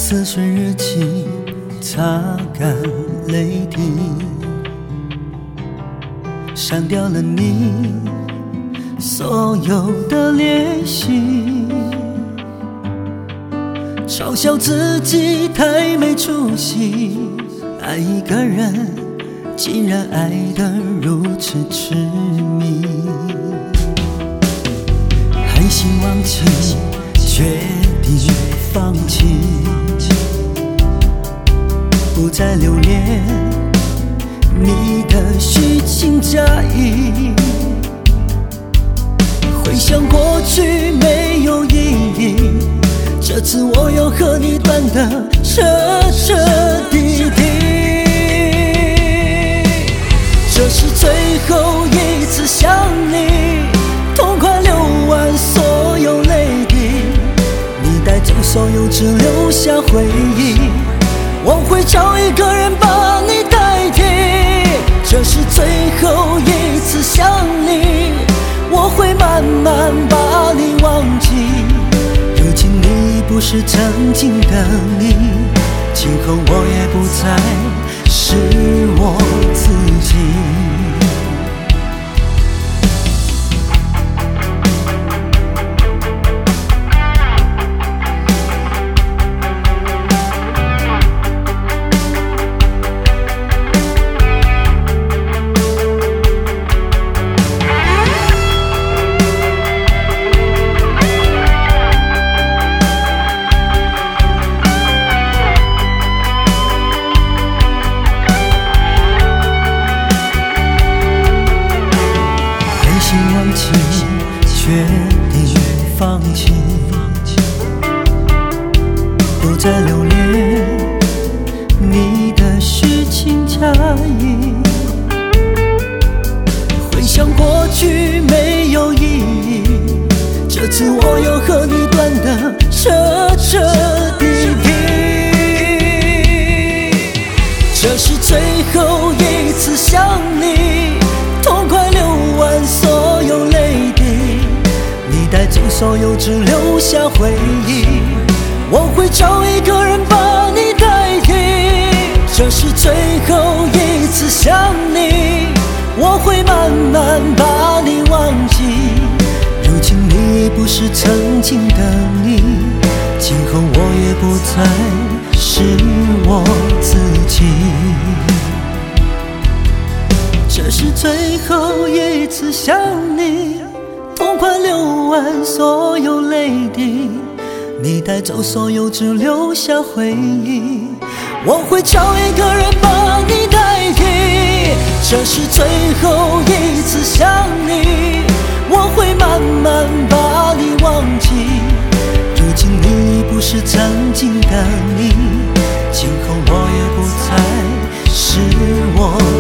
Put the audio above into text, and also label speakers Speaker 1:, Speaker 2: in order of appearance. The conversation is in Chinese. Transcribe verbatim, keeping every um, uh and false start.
Speaker 1: 似水日记，擦干泪滴，删掉了你所有的联系，嘲笑自己太没出息，爱一个人竟然爱得如此痴迷，狠心忘记，决定放弃，不再留恋你的虚情假意，回想过去没有意义，这次我要和你断得彻彻底底，这是最后一次想你，痛快流完所有泪滴，你带走所有只留下回忆，我会找一个人把你代替，这是最后一次想你，我会慢慢把你忘记，如今你已不是曾经的你，今后我也不再是我自己。决定放弃，不再留恋你的虚情假意，回想过去没有意义，这次我要和你断得彻彻底底，这是最后一次想你，痛快流完所有泪滴，你带走所有只留下回忆，我会找一个人把你代替，这是最后一次想你，我会慢慢把你忘记，如今你已不是曾经的你，今后我也不再是我自己，这是最后一次想你，痛快流完所有泪滴，你带走所有只留下回忆，我会找一个人把你代替，这是最后一次想你，我会慢慢把你忘记，如今你已不是曾经的你，今后我也不再是我